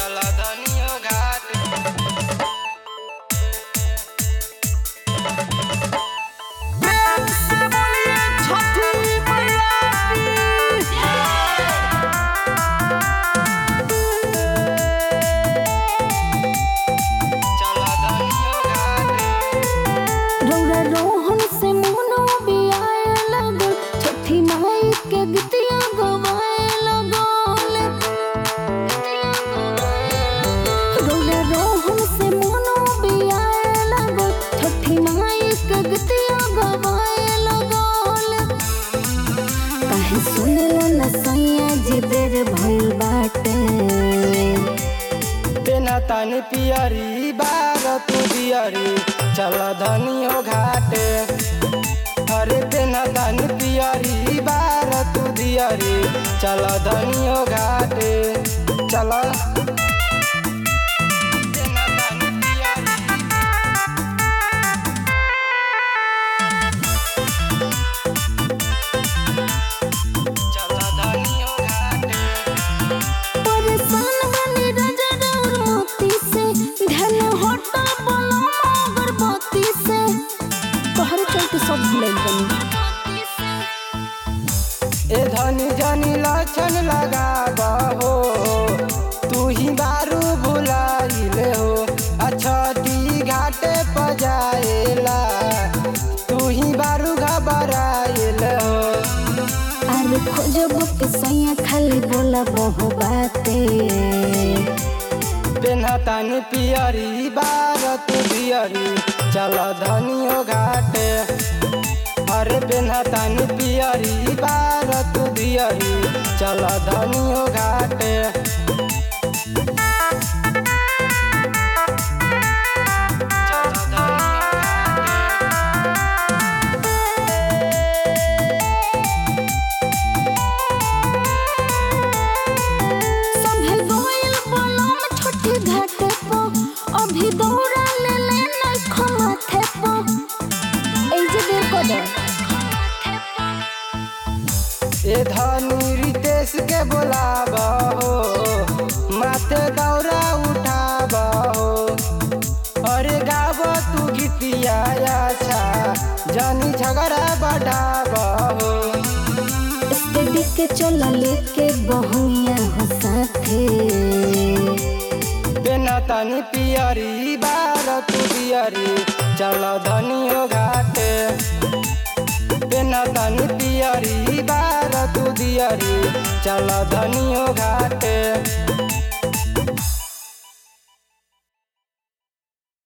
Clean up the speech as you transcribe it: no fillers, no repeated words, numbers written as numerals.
चला धनियो घाट प्रेम से बोलिए छठी मैया की। चला धनियो घाट रौरा रोहन से मोनो बियाए लगल छठी माई के गीतिया गवाए लगल रौरा रोहन से मोनो बियाए लगल छठी माई के गीतिया गवाए लगल काहे सुनलो न सैया जी देर भइल बाटे बिना तानी पियरी बार तू बियरी चला धनियो घाटे अरे बिना तानी पियरी बार तू दियरी चला धनियो घाटे चला बिना तानी पियरी चला धनियो घाटे परेशान बनी रजर और मोती से ध्यान हटा बोला अगरबत्ती से तोहरे चलते सब भूल बनी ए धनी जनी लक्षण लगाबहो तू ही बारू भुलाइले हो अच्छा दी घाटे पजाएला तू ही बारू घबराइले हो अरे खोजब के सैया खाली बोला बहु बाते बिना तानी पियरी बार तू दियरी चला धनियो घाटे अरे बिना तानी पियरी बार तू दियरी चला धनियो घाटे चला संभल गोइल बोला में छोटी घाटे पो अभी दौड़ा ले नहीं खमाथे पो ए जे देर को दे ए धनी रितेश के बोलाबहो माथे दौरा उठाबहो अरे गाब तू गीतिया अच्छा जानी झगड़ा बढ़ाबहो स्टडी के चला लेके बहुनिया हो साथे बिना तानी पियरी बार तू दियरी चला धनियो घाटे बिना तानी पियरी बार तू दियरी चला धनियो घाटे।